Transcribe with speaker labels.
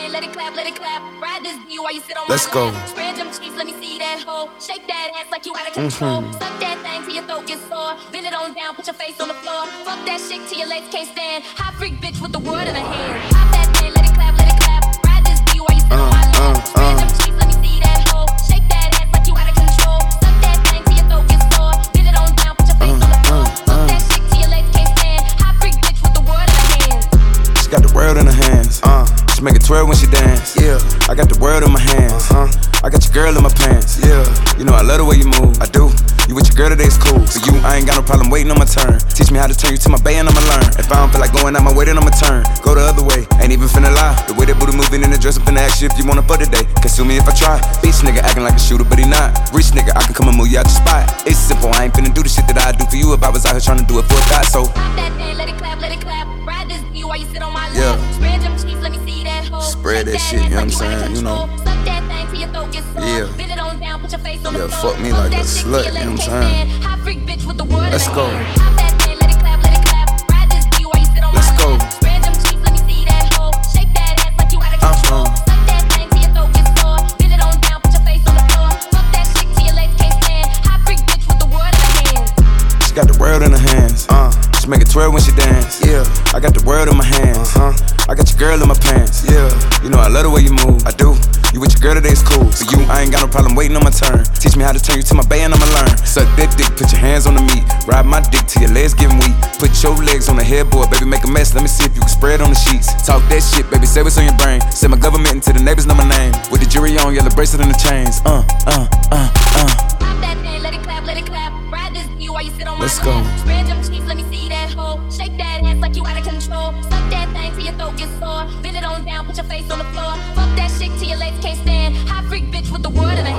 Speaker 1: thing, let it clap, let it clap. Ride this D while you sit on
Speaker 2: Let's
Speaker 1: my
Speaker 2: go.
Speaker 1: lap. Spread them cheeks, let me see that hoe. Shake that ass like you out of control. Suck that thing till your throat gets sore. Bend it on down, put your face on the floor. Fuck that shit till your legs can't stand. Hot freak bitch with the word in her hand. Pop that thing, let it clap, let it clap. Ride this D while you sit on my lap. Spread them cheeks, let me see that hoe. Shake that ass like you out of control. Suck that thing till your throat gets sore. Bend it on down, put your face on the floor. Fuck that shit till your legs can't stand. Hot freak bitch with the word in her hand.
Speaker 2: She got the world in her hands. She make it twirl when she dance. Yeah, I got the world in my hands. I got your girl in my pants. Yeah, you know I love the way you move. I do. You with your girl today, it's cool. For you, I ain't got no problem waiting on my turn. Teach me how to turn you to my bay and I'ma learn. If I don't feel like going out my way, then I'ma turn. Go the other way, ain't even finna lie. The way that booty moving in the dress, I'm finna ask you if you wanna fuck today. Consume me if I try. Bitch nigga acting like a shooter, but he not. Rich nigga, I can come and move you out the spot. It's simple, I ain't finna do the shit that I do for you if I was out here trying to do it for a thought. So
Speaker 1: pop that thing, let it clap, let it clap. Ride this D while you sit on my lap. Spread them cheeks, let me see that hoe.
Speaker 2: Spread that shit, you know what I'm saying? You know.
Speaker 1: Suck that thing till your throat gets sore.
Speaker 2: Yeah.
Speaker 1: Bend it on down, put your face on the
Speaker 2: Yeah,
Speaker 1: floor.
Speaker 2: fuck me like a slut, you know what I'm saying?
Speaker 1: Hot freak bitch with the word.
Speaker 2: Let's go.
Speaker 1: Pop that thing, let it clap, let it clap. Ride this D while you sit on
Speaker 2: Let's
Speaker 1: my
Speaker 2: go.
Speaker 1: lap. Spread them cheeks, let me see that hoe. Shake that ass like you out of control. Suck that thing till your throat gets sore. Bend it on down, put your face on the floor. Fuck that shit till your legs can't stand. Hot freak bitch with the word in her hand.
Speaker 2: she got the world in her hands. She make it twirl when she dance. Yeah, I got the world in my hands. I got your girl in my pants. Yeah, you know I love the way you move. I do. You with your girl today, it's cool. For you, I ain't got no problem waiting on my turn. Teach me how to turn you to my bay and I'ma learn. Suck that dick, put your hands on the meat. Ride my dick till your legs getting weak. Put your legs on the headboard, baby, make a mess. Let me see if you can spread on the sheets. Talk that shit, baby, say what's on your brain. Send my government into the neighbors know my name. With the jury on, yellow bracelet and the chains.
Speaker 1: Pop that thing, let it clap, let it clap. Ride this D while you sit on my
Speaker 2: Let's
Speaker 1: lap.
Speaker 2: go.
Speaker 1: Spread them cheeks, let me see that hoe. Shake that ass like you out of control. Suck that thing till your throat gets sore. Bend it on down, put your face on the floor. Fuck that shit till your legs can't stand. Hot freak bitch with the word in her